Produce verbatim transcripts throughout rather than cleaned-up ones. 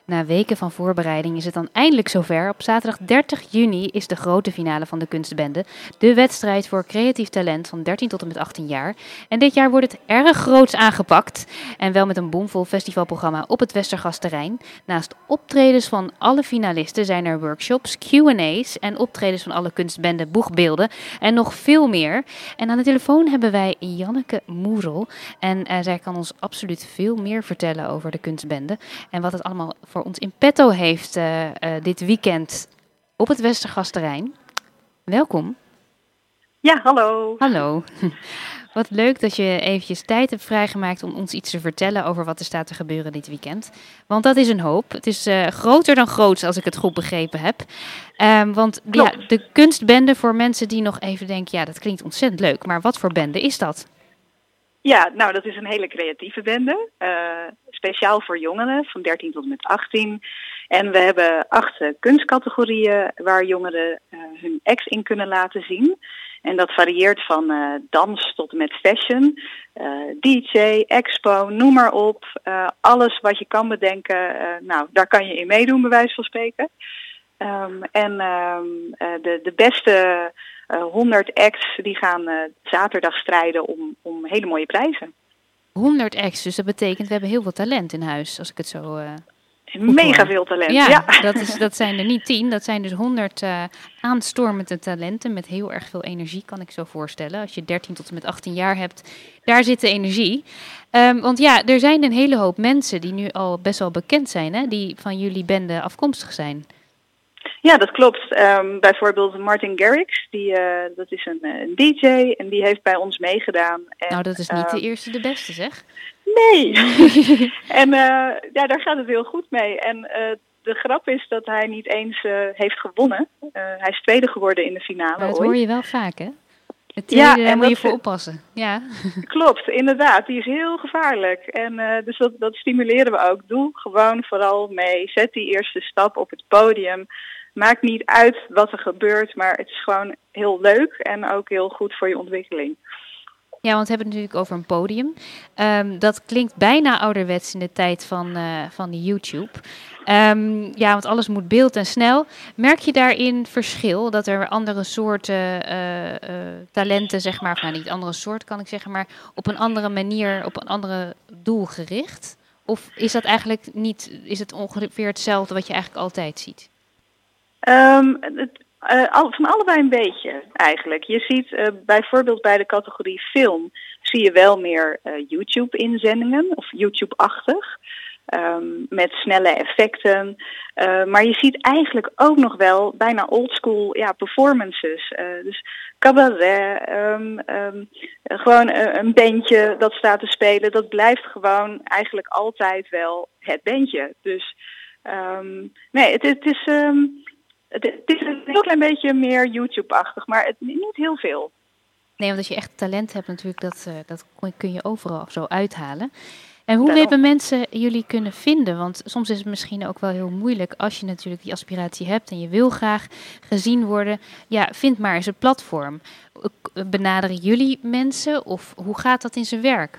Na weken van voorbereiding is het dan eindelijk zover. Op zaterdag dertig juni is de grote finale van de Kunstbende. De wedstrijd voor creatief talent van dertien tot en met achttien jaar. En dit jaar wordt het erg groots aangepakt. En wel met een bomvol festivalprogramma op het Westergasterrein. Naast optredens van alle finalisten zijn er workshops, Q en A's en optredens van alle Kunstbende boegbeelden. En nog veel meer. En aan de telefoon hebben wij Janneke Moerel. En uh, zij kan ons absoluut veel meer vertellen over de Kunstbende. En wat het allemaal voor ons in petto heeft uh, uh, dit weekend op het Westergasterrein. Welkom. Ja, hallo. Hallo. Wat leuk dat je eventjes tijd hebt vrijgemaakt om ons iets te vertellen over wat er staat te gebeuren dit weekend. Want dat is een hoop. Het is uh, groter dan groots, als ik het goed begrepen heb. Um, want ja, de Kunstbende, voor mensen die nog even denken, ja, dat klinkt ontzettend leuk. Maar wat voor bende is dat? Ja, nou, dat is een hele creatieve bende. Uh, speciaal voor jongeren van dertien tot en met achttien. En we hebben acht uh, kunstcategorieën waar jongeren uh, hun acts in kunnen laten zien. En dat varieert van uh, dans tot en met fashion, uh, D J, expo, noem maar op. Uh, alles wat je kan bedenken, uh, nou, daar kan je in meedoen, bij wijze van spreken. Um, en um, uh, de, de beste uh, honderd acts die gaan uh, zaterdag strijden om, om hele mooie prijzen. honderd acts, dus dat betekent we hebben heel veel talent in huis, als ik het zo... Uh... Mega veel talent. Ja, ja. Dat, is, dat zijn er niet tien. Dat zijn dus honderd uh, aanstormende talenten met heel erg veel energie, kan ik zo voorstellen. Als je dertien tot en met achttien jaar hebt, daar zit de energie. Um, want ja, er zijn een hele hoop mensen die nu al best wel bekend zijn, hè, die van jullie bende afkomstig zijn. Ja, dat klopt. Um, bijvoorbeeld Martin Garrix, die, uh, dat is een, een D J en die heeft bij ons meegedaan. En, nou, dat is niet uh, de eerste de beste, zeg. Nee. en uh, ja, daar gaat het heel goed mee. En uh, de grap is dat hij niet eens uh, heeft gewonnen. Uh, hij is tweede geworden in de finale. Maar dat ooit. hoor je wel vaak, hè? Het tweede, ja, daar moet je voor oppassen. Ja. Klopt, inderdaad. Die is heel gevaarlijk. En uh, dus dat, dat stimuleren we ook. Doe gewoon vooral mee. Zet die eerste stap op het podium. Maakt niet uit wat er gebeurt, maar het is gewoon heel leuk en ook heel goed voor je ontwikkeling. Ja, want we hebben het natuurlijk over een podium. Um, dat klinkt bijna ouderwets in de tijd van, uh, van de YouTube. Um, ja, want alles moet beeld en snel. Merk je daarin verschil? Dat er andere soorten uh, uh, talenten, zeg maar, of nou niet andere soort kan ik zeggen, maar op een andere manier, op een andere doel gericht? Of is dat eigenlijk niet, is het ongeveer hetzelfde wat je eigenlijk altijd ziet? Um, het, uh, al, van allebei een beetje eigenlijk. Je ziet uh, bijvoorbeeld bij de categorie film zie je wel meer uh, YouTube-inzendingen of YouTube-achtig. Um, met snelle effecten. Uh, maar je ziet eigenlijk ook nog wel bijna oldschool ja, performances. Uh, dus cabaret, um, um, gewoon uh, een bandje dat staat te spelen. Dat blijft gewoon eigenlijk altijd wel het bandje. Dus um, nee, het, het is... Um, Het, het is een heel klein beetje meer YouTube-achtig, maar het, niet heel veel. Nee, want als je echt talent hebt natuurlijk, dat, uh, dat kun je overal zo uithalen. En hoe hebben mensen jullie kunnen vinden? Want soms is het misschien ook wel heel moeilijk als je natuurlijk die aspiratie hebt en je wil graag gezien worden. Ja, vind maar eens een platform. Benaderen jullie mensen of hoe gaat dat in zijn werk?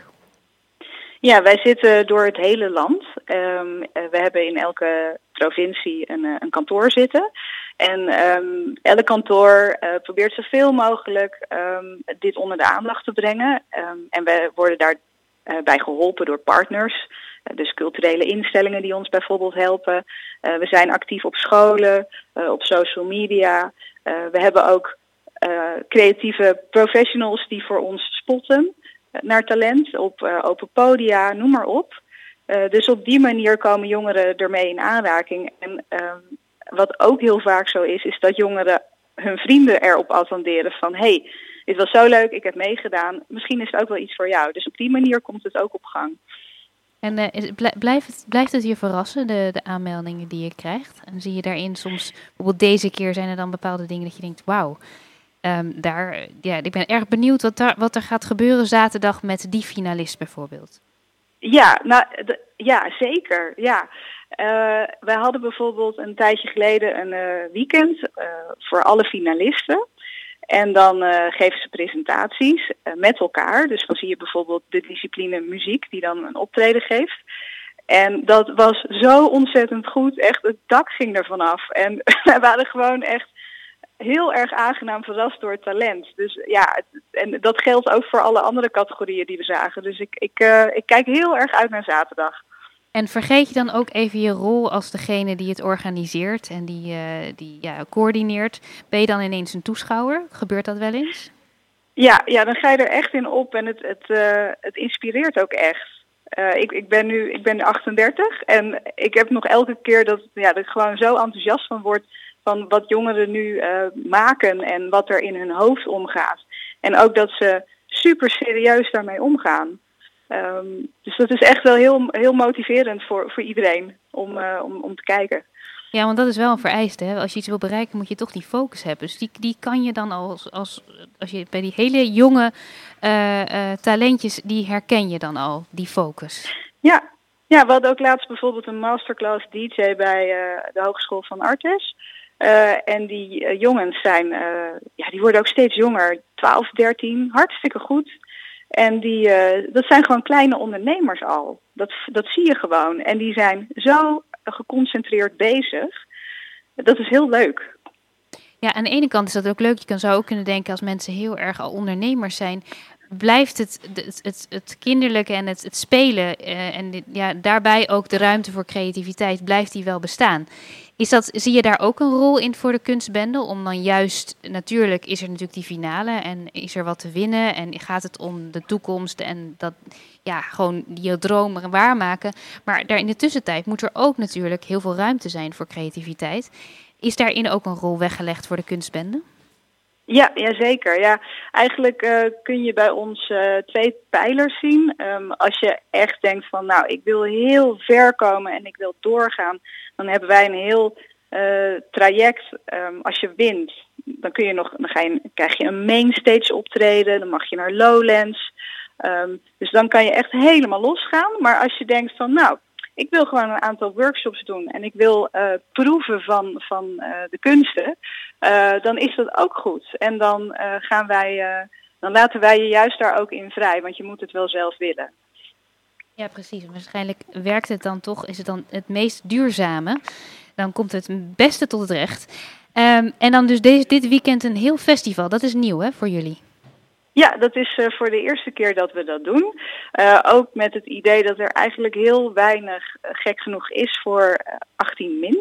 Ja, wij zitten door het hele land. Um, we hebben in elke provincie een, een kantoor zitten. En um, elk kantoor uh, probeert zoveel mogelijk um, dit onder de aandacht te brengen. Um, en we worden daarbij uh, geholpen door partners. Uh, dus culturele instellingen die ons bijvoorbeeld helpen. Uh, we zijn actief op scholen, uh, op social media. Uh, we hebben ook uh, creatieve professionals die voor ons spotten naar talent, op uh, open podia, noem maar op. Uh, dus op die manier komen jongeren ermee in aanraking. En um, wat ook heel vaak zo is, is dat jongeren hun vrienden erop attenderen van... hey, dit was zo leuk, ik heb meegedaan, misschien is het ook wel iets voor jou. Dus op die manier komt het ook op gang. En uh, is, blijft, het, blijft het je verrassen, de, de aanmeldingen die je krijgt? En zie je daarin soms, bijvoorbeeld deze keer zijn er dan bepaalde dingen dat je denkt, wauw... Um, daar, ja, ik ben erg benieuwd wat, daar, wat er gaat gebeuren zaterdag met die finalist bijvoorbeeld. Ja, nou, de, ja zeker. Ja. Uh, wij hadden bijvoorbeeld een tijdje geleden een uh, weekend uh, voor alle finalisten. En dan uh, geven ze presentaties uh, met elkaar. Dus dan zie je bijvoorbeeld de discipline muziek die dan een optreden geeft. En dat was zo ontzettend goed. Echt, het dak ging ervan af. En wij waren gewoon echt heel erg aangenaam verrast door het talent. Dus ja, het, en dat geldt ook voor alle andere categorieën die we zagen. Dus ik, ik, uh, ik kijk heel erg uit naar zaterdag. En vergeet je dan ook even je rol als degene die het organiseert en die, uh, die ja, coördineert? Ben je dan ineens een toeschouwer? Gebeurt dat wel eens? Ja, ja, dan ga je er echt in op en het, het, uh, het inspireert ook echt. Uh, ik, ik ben nu ik ben nu achtendertig en ik heb nog elke keer dat, ja, dat ik gewoon zo enthousiast van word van wat jongeren nu uh, maken en wat er in hun hoofd omgaat. En ook dat ze super serieus daarmee omgaan. Um, dus dat is echt wel heel, heel motiverend voor, voor iedereen om, uh, om, om te kijken. Ja, want dat is wel een vereiste. Hè? Als je iets wil bereiken, moet je toch die focus hebben. Dus die, die kan je dan als, als, als je bij die hele jonge uh, uh, talentjes, die herken je dan al, die focus. Ja, ja, we hadden ook laatst bijvoorbeeld een masterclass D J bij uh, de Hogeschool van Artes. Uh, en die uh, jongens zijn, uh, ja, die worden ook steeds jonger, twaalf, dertien, hartstikke goed. En die, uh, dat zijn gewoon kleine ondernemers al. Dat, dat zie je gewoon. En die zijn zo geconcentreerd bezig. Dat is heel leuk. Ja, aan de ene kant is dat ook leuk. Je kan zou ook kunnen denken als mensen heel erg al ondernemers zijn, blijft het, het, het, het kinderlijke en het, het spelen uh, en dit, ja, daarbij ook de ruimte voor creativiteit, blijft die wel bestaan. Is dat, zie je daar ook een rol in voor de kunstbende? Om dan juist, natuurlijk is er natuurlijk die finale en is er wat te winnen en gaat het om de toekomst en dat, ja, gewoon je dromen waarmaken. Maar daar in de tussentijd moet er ook natuurlijk heel veel ruimte zijn voor creativiteit. Is daarin ook een rol weggelegd voor de kunstbende? Ja, ja, zeker. Ja, eigenlijk uh, kun je bij ons uh, twee pijlers zien. Um, als je echt denkt van, nou, ik wil heel ver komen en ik wil doorgaan, dan hebben wij een heel uh, traject. Um, als je wint, dan kun je nog, dan ga je, krijg je een mainstage optreden, dan mag je naar Lowlands. Um, dus dan kan je echt helemaal losgaan. Maar als je denkt van, nou, ik wil gewoon een aantal workshops doen en ik wil uh, proeven van, van uh, de kunsten, uh, dan is dat ook goed. En dan uh, gaan wij, uh, dan laten wij je juist daar ook in vrij, want je moet het wel zelf willen. Ja, precies. Waarschijnlijk werkt het dan toch, is het dan het meest duurzame. Dan komt het beste tot het recht. Um, en dan dus deze, dit weekend een heel festival. Dat is nieuw, hè, voor jullie? Ja, dat is uh, voor de eerste keer dat we dat doen. Uh, ook met het idee dat er eigenlijk heel weinig, uh, gek genoeg, is voor uh, achttien min.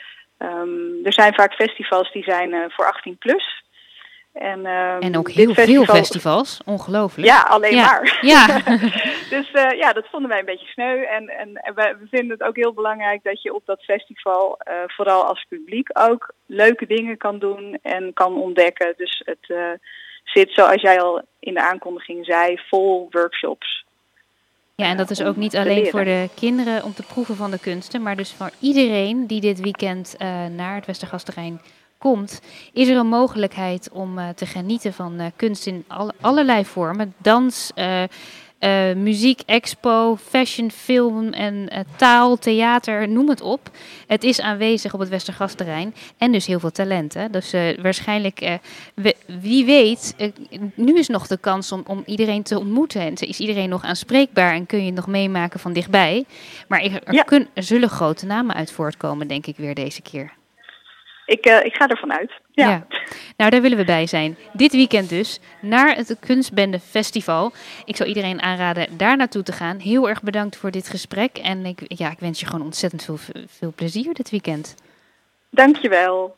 Um, er zijn vaak festivals die zijn uh, voor achttien plus. En, um, en ook heel festival... veel festivals, ongelooflijk. Ja, alleen ja. maar. Ja. Dus uh, ja, dat vonden wij een beetje sneu. En, en, en we vinden het ook heel belangrijk dat je op dat festival, uh, vooral als publiek ook, leuke dingen kan doen en kan ontdekken. Dus het uh, zit, zoals jij al in de aankondiging zei, vol workshops. Ja, en dat is ook niet alleen voor de kinderen om te proeven van de kunsten, maar dus voor iedereen die dit weekend uh, naar het Westergasterrein komt, is er een mogelijkheid om uh, te genieten van uh, kunst in alle, allerlei vormen. Dans, uh, uh, muziek, expo, fashion, film en uh, taal, theater, noem het op. Het is aanwezig op het Westergasterrein en dus heel veel talent. Hè? Dus uh, waarschijnlijk, uh, we, wie weet, uh, nu is nog de kans om, om iedereen te ontmoeten. En is iedereen nog aanspreekbaar en kun je het nog meemaken van dichtbij. Maar er, er, ja. kun, er zullen grote namen uit voortkomen, denk ik weer deze keer. Ik, uh, ik ga ervan uit. Ja. ja, nou daar willen we bij zijn. Dit weekend dus, naar het Kunstbende Festival. Ik zou iedereen aanraden daar naartoe te gaan. Heel erg bedankt voor dit gesprek. En ik, ja, ik wens je gewoon ontzettend veel, veel plezier dit weekend. Dankjewel.